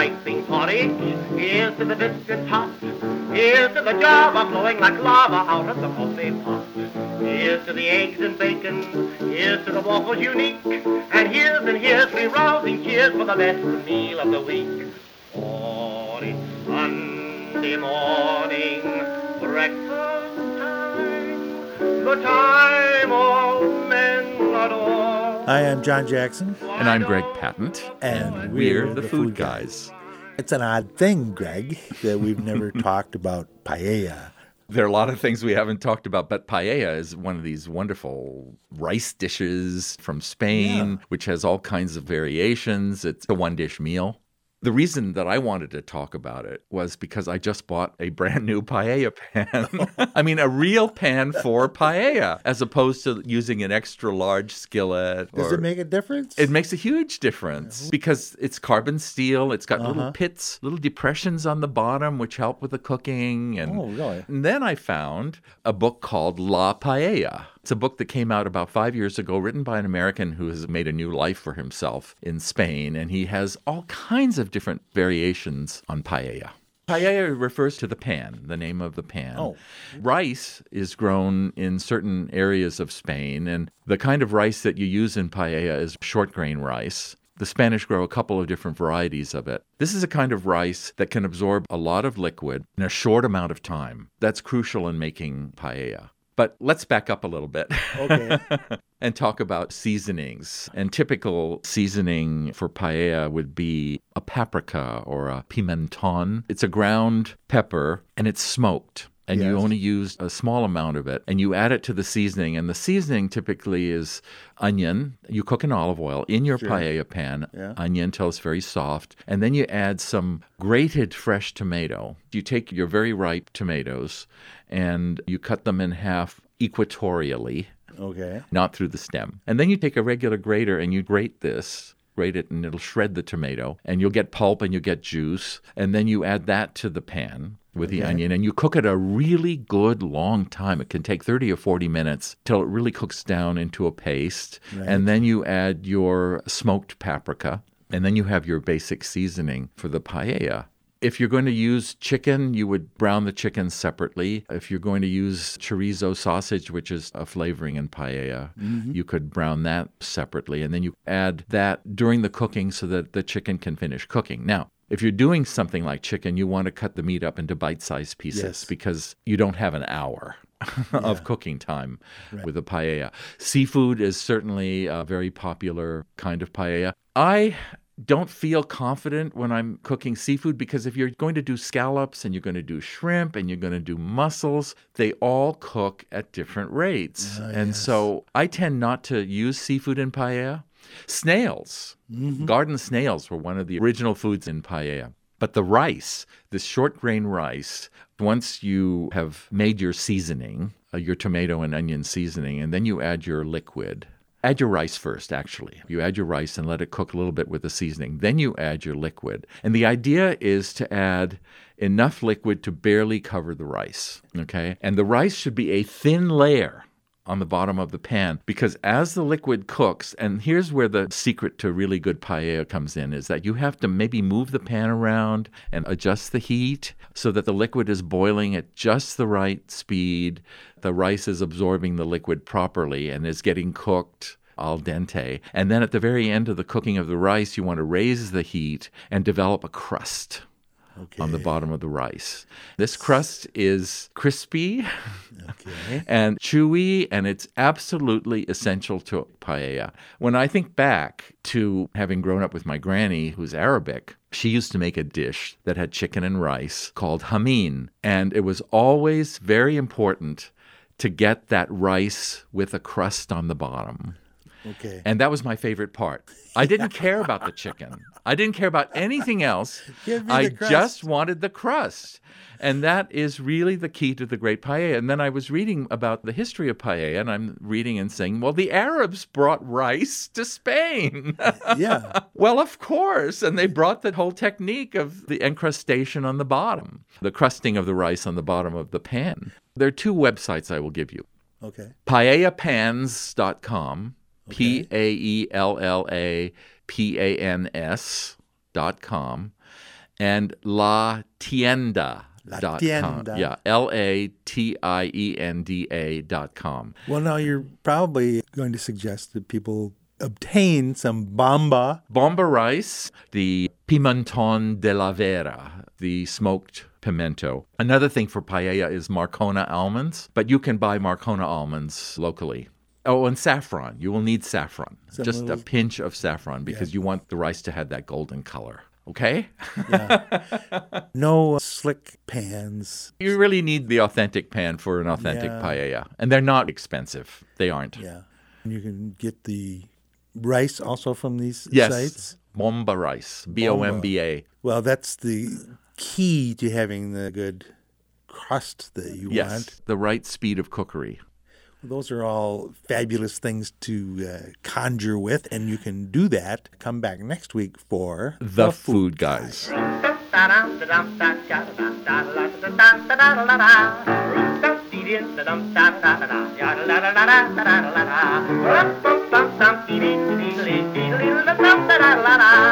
piping porridge. Here's to the biscuits hot. Here's to the java flowing like lava out of the coffee pot. Here's to the eggs and bacon. Here's to the waffles unique. And here's three rousing cheers for the best meal of the week. Oh, it's Sunday morning, breakfast time, the time all men adore. Hi, I'm John Jackson. And I'm Greg Patent. And we're the Food Guys. It's an odd thing, Greg, that we've never talked about paella. There are a lot of things we haven't talked about, but paella is one of these wonderful rice dishes from Spain, which has all kinds of variations. It's a one-dish meal. The reason that I wanted to talk about it was because I just bought a brand new paella pan. I mean, a real pan for paella, as opposed to using an extra large skillet. Does it make a difference? It makes a huge difference because it's carbon steel. It's got little pits, little depressions on the bottom, which help with the cooking. And then I found a book called La Paella. It's a book that came out about 5 years ago, written by an American who has made a new life for himself in Spain, and he has all kinds of different variations on paella. Paella refers to the pan, the name of the pan. Oh. Rice is grown in certain areas of Spain, and the kind of rice that you use in paella is short grain rice. The Spanish grow a couple of different varieties of it. This is a kind of rice that can absorb a lot of liquid in a short amount of time. That's crucial in making paella. But let's back up a little bit and talk about seasonings. And typical seasoning for paella would be a paprika or a pimenton. It's a ground pepper, and it's smoked. And you only use a small amount of it, and you add it to the seasoning. And the seasoning typically is onion. You cook in olive oil in your paella pan, onion until it's very soft. And then you add some grated fresh tomato. You take your very ripe tomatoes, and you cut them in half equatorially, not through the stem. And then you take a regular grater, and you grate it, and it'll shred the tomato. And you'll get pulp, and you get juice. And then you add that to the pan with the onion, and you cook it a really good long time. It can take 30 or 40 minutes till it really cooks down into a paste. Right. And then you add your smoked paprika, and then you have your basic seasoning for the paella. If you're going to use chicken, you would brown the chicken separately. If you're going to use chorizo sausage, which is a flavoring in paella, you could brown that separately. And then you add that during the cooking so that the chicken can finish cooking. Now, if you're doing something like chicken, you want to cut the meat up into bite-sized pieces because you don't have an hour of cooking time with a paella. Seafood is certainly a very popular kind of paella. I don't feel confident when I'm cooking seafood because if you're going to do scallops and you're going to do shrimp and you're going to do mussels, they all cook at different rates. So I tend not to use seafood in paella. Snails, garden snails were one of the original foods in paella. But the rice, this short grain rice, once you have made your seasoning, your tomato and onion seasoning, and then you add your liquid. Add your rice first, actually. You add your rice and let it cook a little bit with the seasoning. Then you add your liquid. And the idea is to add enough liquid to barely cover the rice, okay? And the rice should be a thin layer on the bottom of the pan, because as the liquid cooks, and here's where the secret to really good paella comes in, is that you have to maybe move the pan around and adjust the heat so that the liquid is boiling at just the right speed. The rice is absorbing the liquid properly and is getting cooked al dente. And then at the very end of the cooking of the rice, you want to raise the heat and develop a crust on the bottom of the rice. This crust is crispy and chewy, and it's absolutely essential to paella. When I think back to having grown up with my granny, who's Arabic, she used to make a dish that had chicken and rice called hameen, and it was always very important to get that rice with a crust on the bottom. And that was my favorite part. I didn't care about the chicken. I didn't care about anything else. I just wanted the crust. And that is really the key to the great paella. And then I was reading about the history of paella, and I'm reading and saying, well, the Arabs brought rice to Spain. Well, of course. And they brought the whole technique of the encrustation on the bottom, the crusting of the rice on the bottom of the pan. There are two websites I will give you. Paellapans.com. PaellaPans.com, and latienda.com. La Tienda. Yeah, LATIENDA.com. Well, now you're probably going to suggest that people obtain some bomba. Bomba rice, the pimentón de la vera, the smoked pimento. Another thing for paella is Marcona almonds, but you can buy Marcona almonds locally. Oh, and saffron. You will need saffron. Just a pinch of saffron because you want the rice to have that golden color. Okay? No slick pans. You really need the authentic pan for an authentic paella. And they're not expensive. They aren't. Yeah. And you can get the rice also from these Yes. sites. Bomba rice. BOMBA. Well, that's the key to having the good crust that you Yes. want. The right speed of cookery. Those are all fabulous things to conjure with, and you can do that. Come back next week for The Food Guys. La